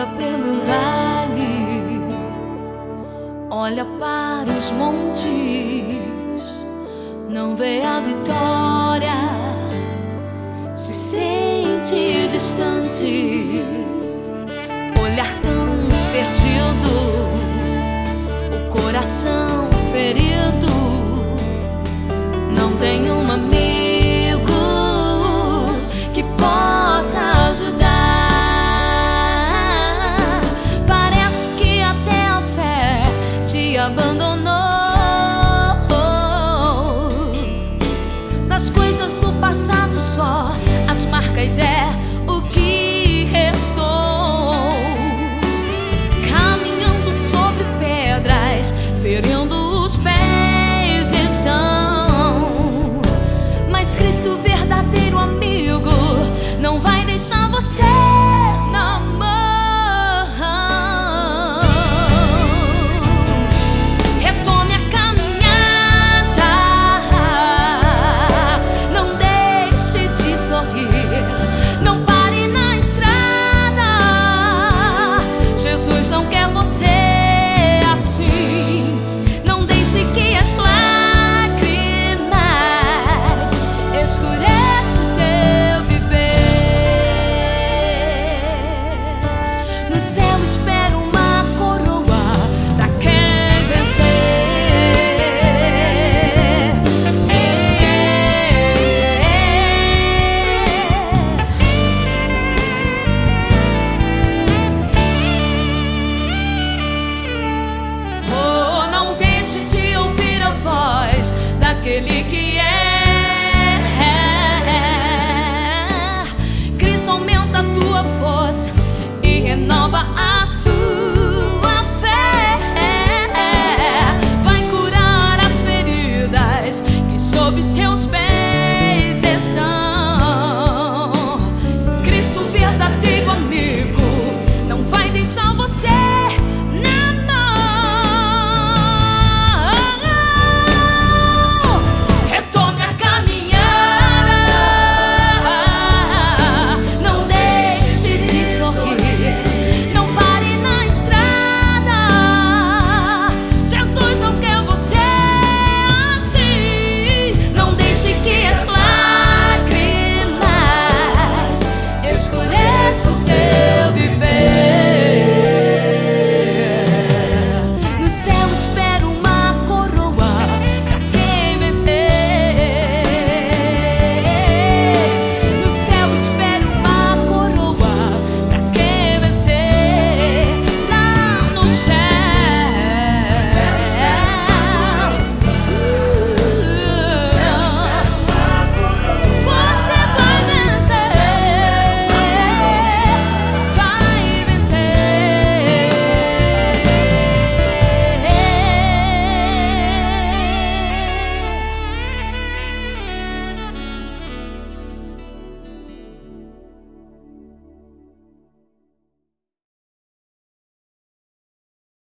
pelo vale, olha para os montes, não vê a vitória, se sente distante, olhar tão perdido, o coração ferido, não tem um amigo que possa ajudar. Parece que até a fé te abandonou. Das coisas do passado só as marcas é o que restou. Caminhando sobre pedras, ferindo os pés estão. Mas Cristo, verdadeiro amigo, não vai deixar você na mão. Retome a caminhada, não deixe de sorrir, não pare na estrada. Jesus não quer você assim. Não deixe que as lágrimas escureçam o teu viver. No céu espera uma coroa pra quem vencer. Oh, não deixe de ouvir a voz daquele que é. Cristo aumenta a tua força e renova a